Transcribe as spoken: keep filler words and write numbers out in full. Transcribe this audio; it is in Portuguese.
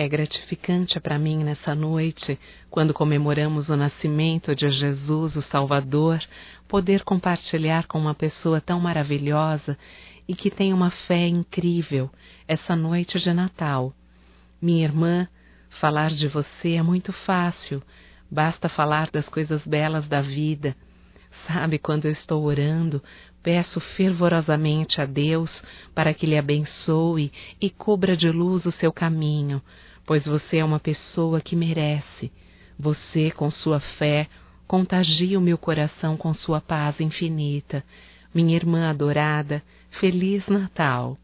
É gratificante para mim nessa noite, quando comemoramos o nascimento de Jesus, o Salvador, poder compartilhar com uma pessoa tão maravilhosa e que tem uma fé incrível essa noite de Natal. Minha irmã, falar de você é muito fácil, basta falar das coisas belas da vida. Sabe, quando eu estou orando, peço fervorosamente a Deus para que lhe abençoe e cubra de luz o seu caminho, pois você é uma pessoa que merece. Você, com sua fé, contagia o meu coração com sua paz infinita. Minha irmã adorada, Feliz Natal!